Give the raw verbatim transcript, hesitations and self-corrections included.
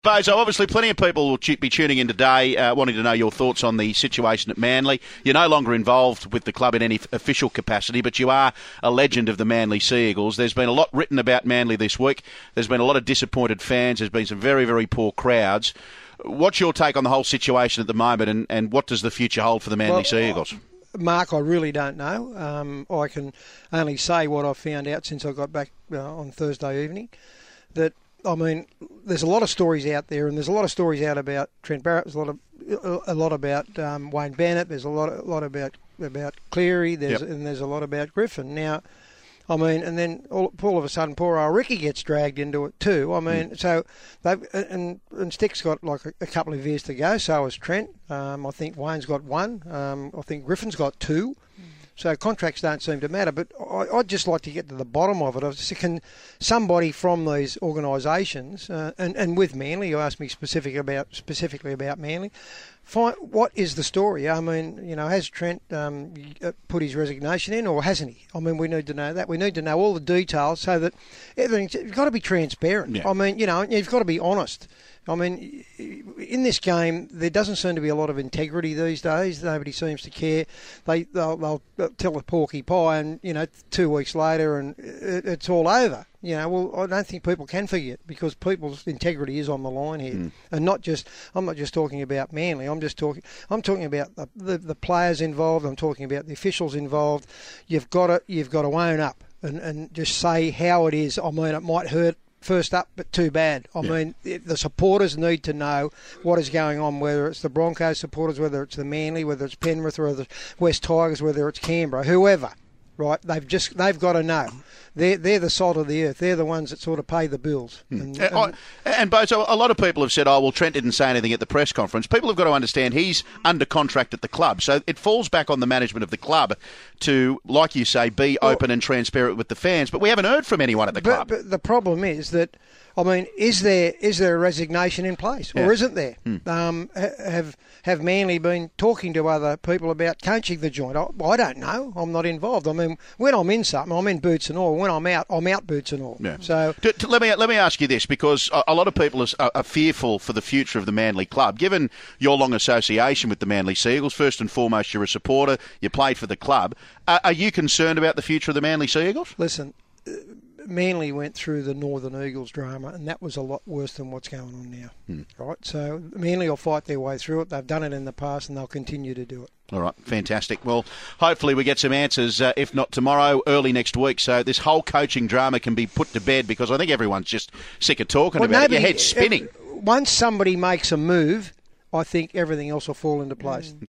Bozo, obviously plenty of people will be tuning in today uh, wanting to know your thoughts on the situation at Manly. You're no longer involved with the club in any f- official capacity, but you are a legend of the Manly Sea Eagles. There's been a lot written about Manly this week. There's been a lot of disappointed fans. There's been some very, very poor crowds. What's your take on the whole situation at the moment, and, and what does the future hold for the Manly well, Sea Eagles? Mark, I really don't know. Um, I can only say what I've found out since I got back uh, on Thursday evening, that I mean, there's a lot of stories out there, and there's a lot of stories out about Trent Barrett. There's a lot of a lot about um, Wayne Bennett. There's a lot, a lot about about Cleary. There's yep. and there's a lot about Griffin. Now, I mean, and then all, all of a sudden, poor old Ricky gets dragged into it too. I mean, mm. so they've and and Stick's got like a, a couple of years to go. So has Trent. Um, I think Wayne's got one. Um, I think Griffin's got two. So contracts don't seem to matter, but I, I'd just like to get to the bottom of it. I was just, can somebody from these organisations, uh, and, and with Manly, you asked me specific about, specifically about Manly, find what is the story? I mean, you know, has Trent um, put his resignation in, or hasn't he? I mean, we need to know that. We need to know all the details so that everything's it's got to be transparent. Yeah. I mean, you know, you've got to be honest. I mean, in this game, there doesn't seem to be a lot of integrity these days. Nobody seems to care. They they'll, they'll tell a porky pie, and you know, two weeks later, and it, it's all over. You know, well, I don't think people can forget, because people's integrity is on the line here, mm. and not just. I'm not just talking about Manly. I'm just talking. I'm talking about the, the the players involved. I'm talking about the officials involved. You've got to you've got to own up and and just say how it is. I mean, it might hurt first up, but too bad. I yeah. mean, the supporters need to know what is going on, whether it's the Broncos supporters, whether it's the Manly, whether it's Penrith, or the West Tigers, whether it's Canberra, whoever, right? They've just they've got to know. They're, they're the salt of the earth. They're the ones that sort of pay the bills. Hmm. And, and, and, and Bozo, a lot of people have said, oh, well, Trent didn't say anything at the press conference. People have got to understand he's under contract at the club. So it falls back on the management of the club to, like you say, be well, open and transparent with the fans. But we haven't heard from anyone at the but, club. But the problem is that, I mean, is there is there a resignation in place, or yeah. isn't there? Hmm. Um, have have Manly been talking to other people about coaching the joint? I, I don't know. I'm not involved. I mean, when I'm in something, I'm in boots and all. When I'm out, I'm out boots and all. Yeah. So to, to, let me let me ask you this, because a, a lot of people are, are fearful for the future of the Manly club. Given your long association with the Manly Sea Eagles, first and foremost, you're a supporter. You played for the club. Uh, are you concerned about the future of the Manly Sea Eagles? Listen. Uh, Manly went through the Northern Eagles drama, and that was a lot worse than what's going on now. Hmm. Right? So Manly will fight their way through it. They've done it in the past, and they'll continue to do it. All right, fantastic. Well, hopefully we get some answers, uh, if not tomorrow, early next week, so this whole coaching drama can be put to bed, because I think everyone's just sick of talking well, about nobody, it. Your head's spinning. Once somebody makes a move, I think everything else will fall into place. Mm.